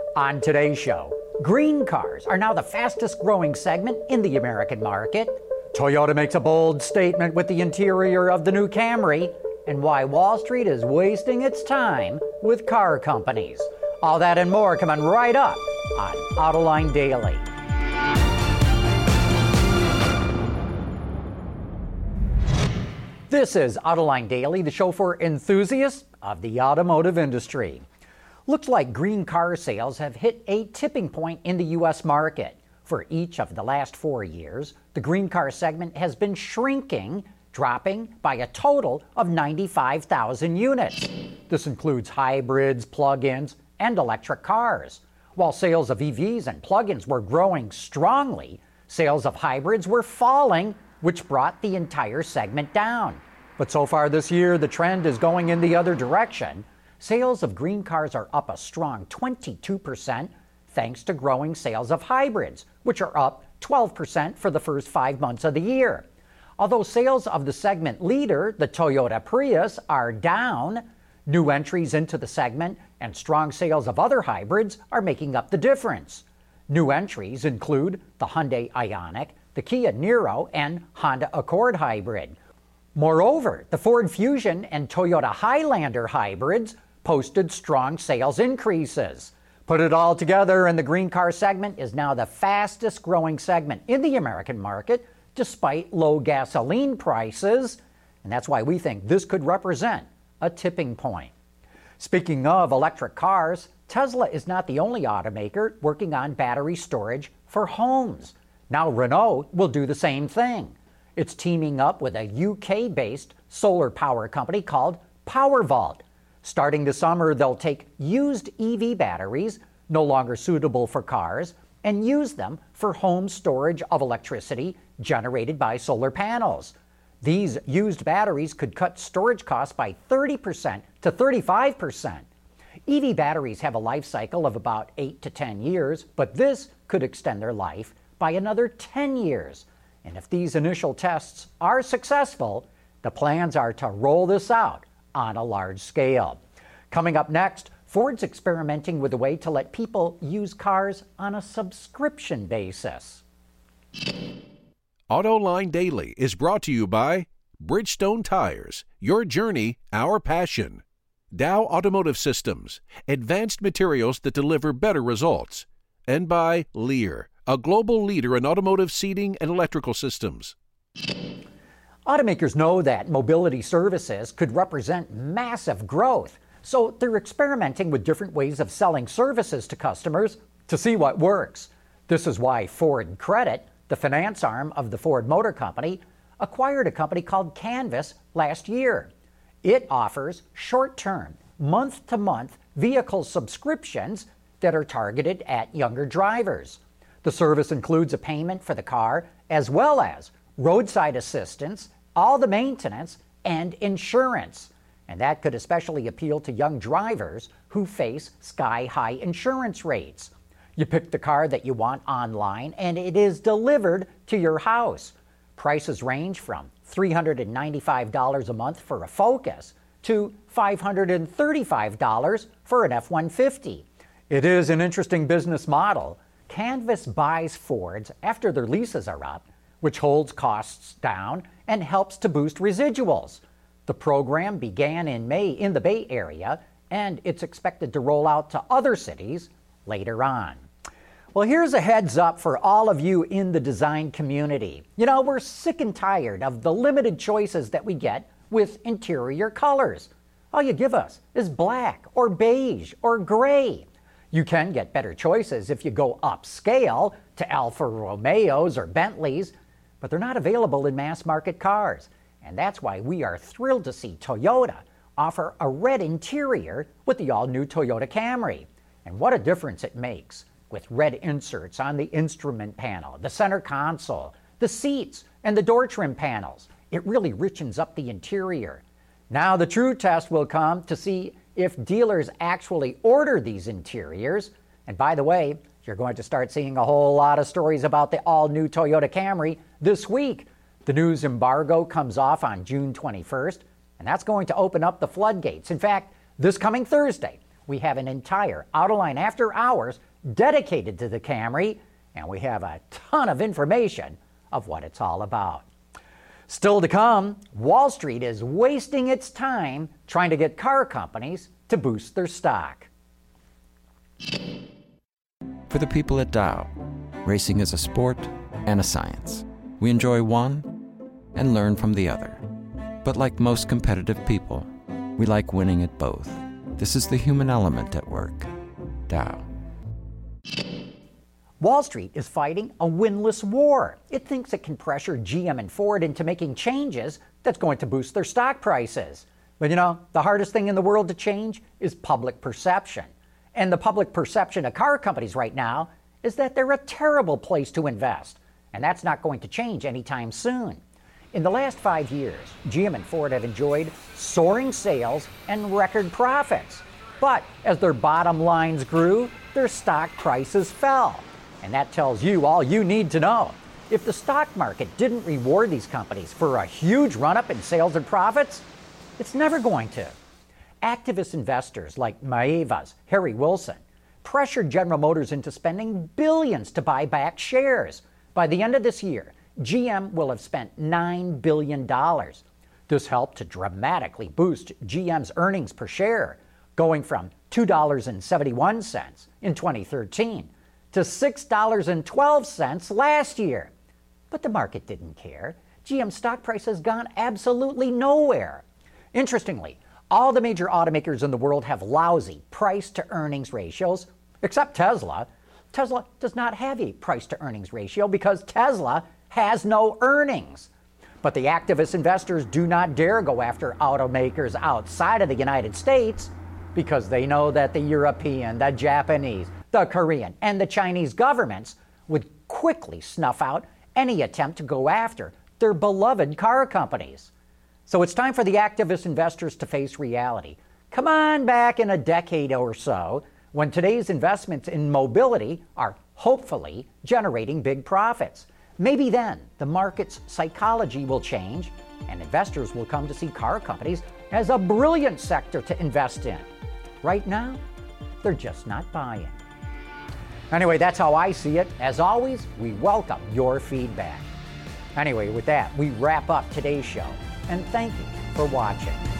On today's show, green cars are now the fastest growing segment in the American market. Toyota makes a bold statement with the interior of the new Camry, and why Wall Street is wasting its time with car companies. All that and more coming right up on Autoline Daily. This is Autoline Daily, the show for enthusiasts of the automotive industry. Looks like green car sales have hit a tipping point in the U.S. market. For each of the last 4 years, the green car segment has been shrinking, dropping by a total of 95,000 units. This includes hybrids, plug-ins, and electric cars. While sales of EVs and plug-ins were growing strongly, sales of hybrids were falling, which brought the entire segment down. But so far this year, the trend is going in the other direction. Sales of green cars are up a strong 22%, thanks to growing sales of hybrids, which are up 12% for the first 5 months of the year. Although sales of the segment leader, the Toyota Prius, are down, new entries into the segment and strong sales of other hybrids are making up the difference. New entries include the Hyundai Ioniq, the Kia Niro, and Honda Accord hybrid. Moreover, the Ford Fusion and Toyota Highlander hybrids posted strong sales increases. Put it all together, and the green car segment is now the fastest growing segment in the American market, despite low gasoline prices. And that's why we think this could represent a tipping point. Speaking of electric cars, Tesla is not the only automaker working on battery storage for homes. Now Renault will do the same thing. It's teaming up with a UK-based solar power company called PowerVault. Starting this summer, they'll take used EV batteries, no longer suitable for cars, and use them for home storage of electricity generated by solar panels. These used batteries could cut storage costs by 30% to 35%. EV batteries have a life cycle of about 8 to 10 years, but this could extend their life by another 10 years. And if these initial tests are successful, the plans are to roll this out on a large scale. Coming up next, Ford's experimenting with a way to let people use cars on a subscription basis. Autoline Daily is brought to you by Bridgestone Tires, your journey, our passion. Dow Automotive Systems, advanced materials that deliver better results. And by Lear, a global leader in automotive seating and electrical systems. Automakers know that mobility services could represent massive growth, so they're experimenting with different ways of selling services to customers to see what works. This is why Ford Credit, the finance arm of the Ford Motor Company, acquired a company called Canvas last year. It offers short-term, month-to-month vehicle subscriptions that are targeted at younger drivers. The service includes a payment for the car as well as roadside assistance, all the maintenance, and insurance. And that could especially appeal to young drivers who face sky-high insurance rates. You pick the car that you want online and it is delivered to your house. Prices range from $395 a month for a Focus to $535 for an F-150. It is an interesting business model. Canvas buys Fords after their leases are up, which holds costs down and helps to boost residuals. The program began in May in the Bay Area, and it's expected to roll out to other cities later on. Well, here's a heads up for all of you in the design community. You know, we're sick and tired of the limited choices that we get with interior colors. All you give us is black or beige or gray. You can get better choices if you go upscale to Alfa Romeos or Bentleys, but they're not available in mass market cars. And that's why we are thrilled to see Toyota offer a red interior with the all-new Toyota Camry. And what a difference it makes with red inserts on the instrument panel, the center console, the seats, and the door trim panels. It really richens up the interior. Now the true test will come to see if dealers actually order these interiors. And by the way, you're going to start seeing a whole lot of stories about the all-new Toyota Camry this week. The news embargo comes off on June 21st, and that's going to open up the floodgates. In fact, this coming Thursday, we have an entire Autoline After Hours dedicated to the Camry, and we have a ton of information of what it's all about. Still to come, Wall Street is wasting its time trying to get car companies to boost their stock. For the people at Dow, racing is a sport and a science. We enjoy one and learn from the other. But like most competitive people, we like winning at both. This is the human element at work. Dow. Wall Street is fighting a winless war. It thinks it can pressure GM and Ford into making changes that's going to boost their stock prices. But the hardest thing in the world to change is public perception. And the public perception of car companies right now is that they're a terrible place to invest. And that's not going to change anytime soon. In the last 5 years, GM and Ford have enjoyed soaring sales and record profits. But as their bottom lines grew, their stock prices fell. And that tells you all you need to know. If the stock market didn't reward these companies for a huge run-up in sales and profits, it's never going to. Activist investors like Maeva's Harry Wilson pressured General Motors into spending billions to buy back shares. By the end of this year, GM will have spent $9 billion. This helped to dramatically boost GM's earnings per share, going from $2.71 in 2013 to $6.12 last year. But the market didn't care. GM stock price has gone absolutely nowhere. Interestingly, all the major automakers in the world have lousy price-to-earnings ratios, except Tesla. Tesla does not have a price-to-earnings ratio because Tesla has no earnings. But the activist investors do not dare go after automakers outside of the United States because they know that the European, the Japanese, the Korean, and the Chinese governments would quickly snuff out any attempt to go after their beloved car companies. So it's time for the activist investors to face reality. Come on back in a decade or so when today's investments in mobility are hopefully generating big profits. Maybe then the market's psychology will change and investors will come to see car companies as a brilliant sector to invest in. Right now, they're just not buying. Anyway, that's how I see it. As always, we welcome your feedback. Anyway, with that, we wrap up today's show, and thank you for watching.